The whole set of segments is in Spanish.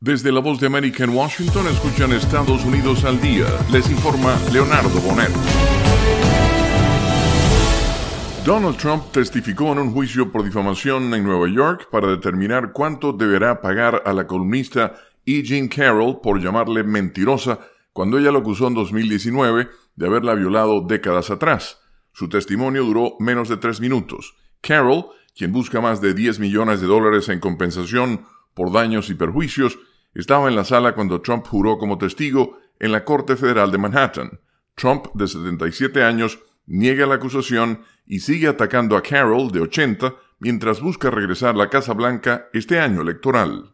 Desde la Voz de América en Washington escuchan Estados Unidos al día. Les informa Leonardo Bonet. Donald Trump testificó en un juicio por difamación en Nueva York para determinar cuánto deberá pagar a la columnista E. Jean Carroll por llamarle mentirosa cuando ella lo acusó en 2019 de haberla violado décadas atrás. Su testimonio duró menos de 3 minutos. Carroll, quien busca más de $10 millones en compensación por daños y perjuicios, estaba en la sala cuando Trump juró como testigo en la Corte Federal de Manhattan. Trump, de 77 años, niega la acusación y sigue atacando a Carroll, de 80, mientras busca regresar a la Casa Blanca este año electoral.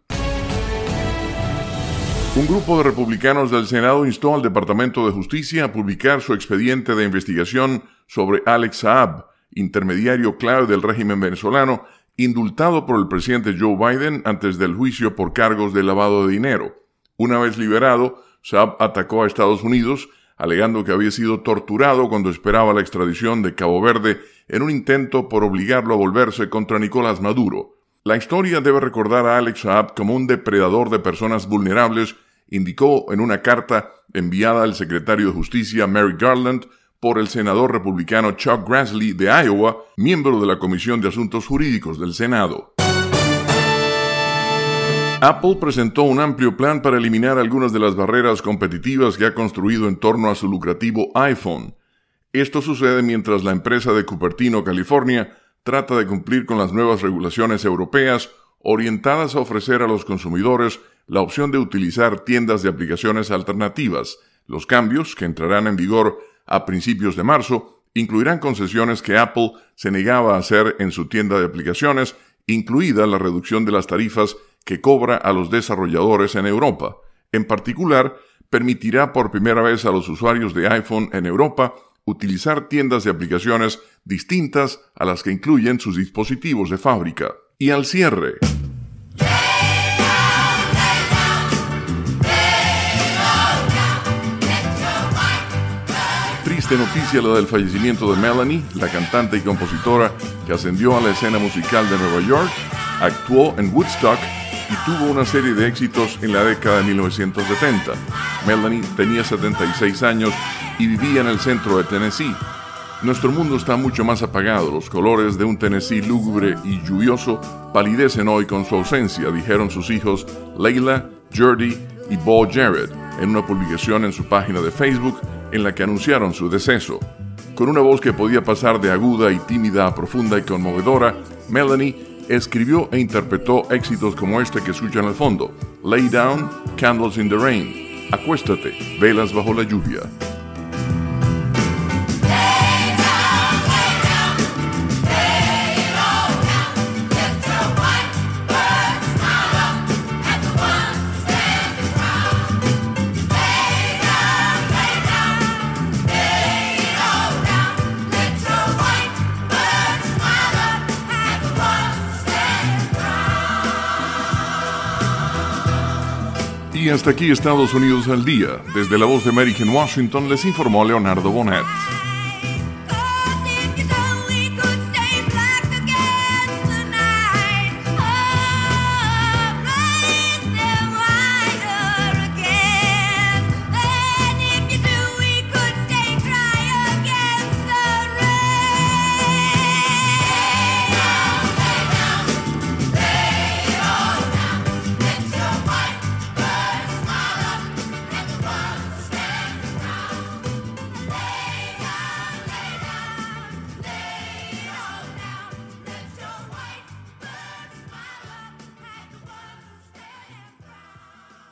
Un grupo de republicanos del Senado instó al Departamento de Justicia a publicar su expediente de investigación sobre Alex Saab, intermediario clave del régimen venezolano, indultado por el presidente Joe Biden antes del juicio por cargos de lavado de dinero. Una vez liberado, Saab atacó a Estados Unidos, alegando que había sido torturado cuando esperaba la extradición de Cabo Verde en un intento por obligarlo a volverse contra Nicolás Maduro. La historia debe recordar a Alex Saab como un depredador de personas vulnerables, indicó en una carta enviada al secretario de Justicia Merrick Garland por el senador republicano Chuck Grassley de Iowa, miembro de la Comisión de Asuntos Jurídicos del Senado. Apple presentó un amplio plan para eliminar algunas de las barreras competitivas que ha construido en torno a su lucrativo iPhone. Esto sucede mientras la empresa de Cupertino, California, trata de cumplir con las nuevas regulaciones europeas orientadas a ofrecer a los consumidores la opción de utilizar tiendas de aplicaciones alternativas. Los cambios, que entrarán en vigor a principios de marzo, incluirán concesiones que Apple se negaba a hacer en su tienda de aplicaciones, incluida la reducción de las tarifas que cobra a los desarrolladores en Europa. En particular, permitirá por primera vez a los usuarios de iPhone en Europa utilizar tiendas de aplicaciones distintas a las que incluyen sus dispositivos de fábrica. Y al cierre, triste noticia la del fallecimiento de Melanie, la cantante y compositora que ascendió a la escena musical de Nueva York, actuó en Woodstock y tuvo una serie de éxitos en la década de 1970. Melanie tenía 76 años y vivía en el centro de Tennessee. Nuestro mundo está mucho más apagado. Los colores de un Tennessee lúgubre y lluvioso palidecen hoy con su ausencia, dijeron sus hijos Layla, Jordi y Bo Jared en una publicación en su página de Facebook en la que anunciaron su deceso. Con una voz que podía pasar de aguda y tímida a profunda y conmovedora, Melanie escribió e interpretó éxitos como este que escuchan al fondo: Lay Down, Candles in the Rain, Acuéstate, Velas bajo la lluvia. Y hasta aquí Estados Unidos al día. Desde la Voz de América en Washington les informó Leonardo Bonet.